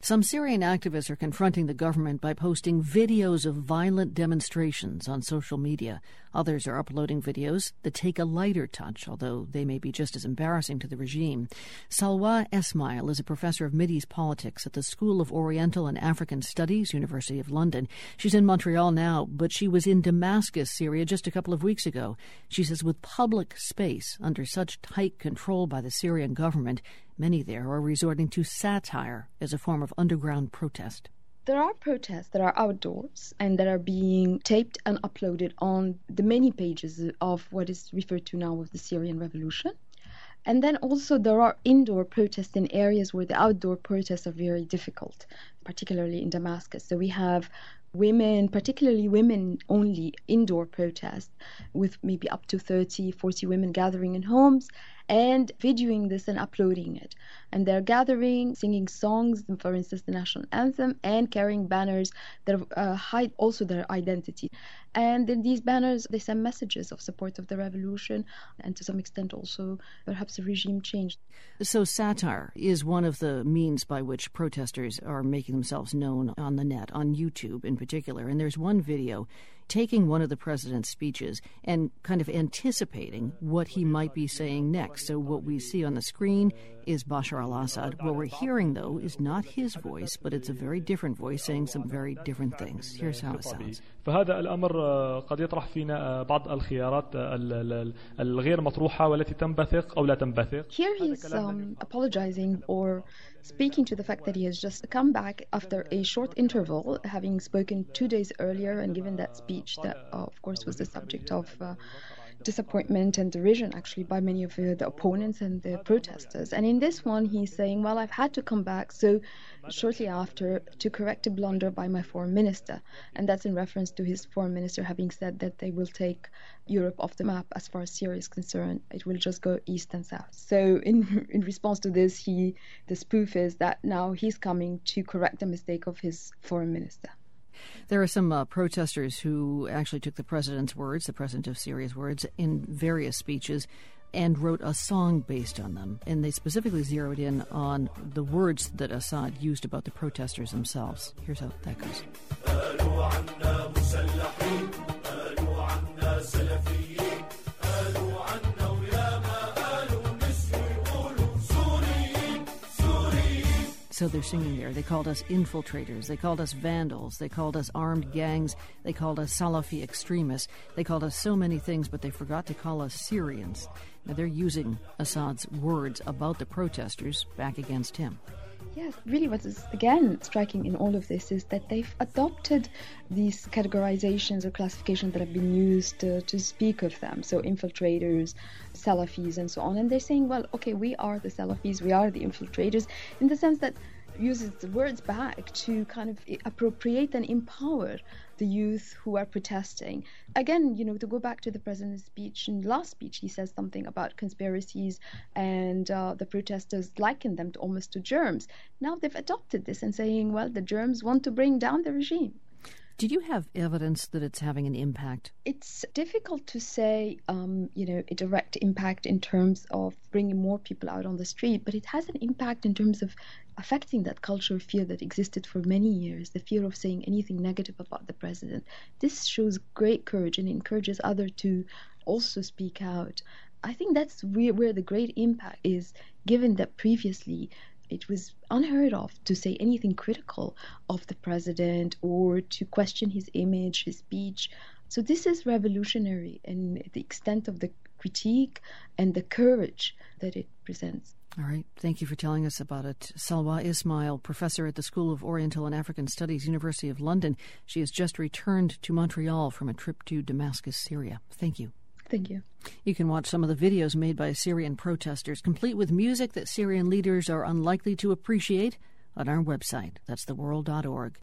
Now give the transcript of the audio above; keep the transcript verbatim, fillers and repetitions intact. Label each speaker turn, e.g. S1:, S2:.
S1: Some Syrian activists are confronting the government by posting videos of violent demonstrations on social media. Others are uploading videos that take a lighter touch, although they may be just as embarrassing to the regime. Salwa Esmail is a professor of Mideast politics at the School of Oriental and African Studies, University of London. She's in Montreal now, but she was in Damascus, Syria, just a couple of weeks ago. She says with public space under such tight control by the Syrian government, many there are resorting to satire as a form of underground protest.
S2: There are protests that are outdoors and that are being taped and uploaded on the many pages of what is referred to now as the Syrian Revolution. And then also there are indoor protests in areas where the outdoor protests are very difficult, particularly in Damascus. So we have women, particularly women-only indoor protests with maybe up to thirty, forty women gathering in homes and videoing this and uploading it. And they're gathering, singing songs, for instance, the national anthem, and carrying banners that uh, hide also their identity. And in these banners, they send messages of support of the revolution and to some extent also perhaps a regime change.
S1: So satire is one of the means by which protesters are making themselves known on the net, on YouTube in particular. And there's one video taking one of the president's speeches and kind of anticipating what he might be saying next. So what we see on the screen is Bashar al-Assad. What we're hearing, though, is not his voice, but it's a very different voice saying some very different things. Here's how it sounds.
S3: فهذا الأمر قد يطرح فينا بعض الخيارات الغير مطروحة والتي تنبثق أو لا تنبثق.
S2: Here he's um, apologizing or speaking to the fact that he has just come back after a short interval, having spoken two days earlier and given that speech that, uh, of course, was the subject of uh, disappointment and derision, actually, by many of uh, the opponents and the protesters. And in this one, he's saying, well, I've had to come back so shortly after to correct a blunder by my foreign minister. And that's in reference to his foreign minister having said that they will take Europe off the map as far as Syria is concerned. It will just go east and south. So in in response to this, he the spoof is that now he's coming to correct the mistake of his foreign minister.
S1: There are some uh, protesters who actually took the president's words, the president of Syria's words, in various speeches and wrote a song based on them. And they specifically zeroed in on the words that Assad used about the protesters themselves. Here's how that goes. So they're singing there. They called us infiltrators. They called us vandals. They called us armed gangs. They called us Salafi extremists. They called us so many things, but they forgot to call us Syrians. Now they're using Assad's words about the protesters back against him.
S2: Yes, really what is, again, striking in all of this is that they've adopted these categorizations or classifications that have been used uh, to speak of them. So infiltrators, Salafis, and so on. And they're saying, well, okay, we are the Salafis, we are the infiltrators, in the sense that uses the words back to kind of appropriate and empower the youth who are protesting. Again, you know, to go back to the president's speech, in the last speech, he says something about conspiracies and uh, the protesters liken them to almost to germs. Now they've adopted this and saying, well, the germs want to bring down the regime.
S1: Did you have evidence that it's having an impact?
S2: It's difficult to say, um, you know, a direct impact in terms of bringing more people out on the street, but it has an impact in terms of affecting that culture of fear that existed for many years, the fear of saying anything negative about the president. This shows great courage and encourages others to also speak out. I think that's where, where the great impact is, given that previously it was unheard of to say anything critical of the president or to question his image, his speech. So this is revolutionary in the extent of the critique and the courage that it presents.
S1: All right. Thank you for telling us about it. Salwa Esmail, professor at the School of Oriental and African Studies, University of London. She has just returned to Montreal from a trip to Damascus, Syria. Thank you.
S2: Thank you.
S1: You can watch some of the videos made by Syrian protesters, complete with music that Syrian leaders are unlikely to appreciate, on our website. That's the world dot org.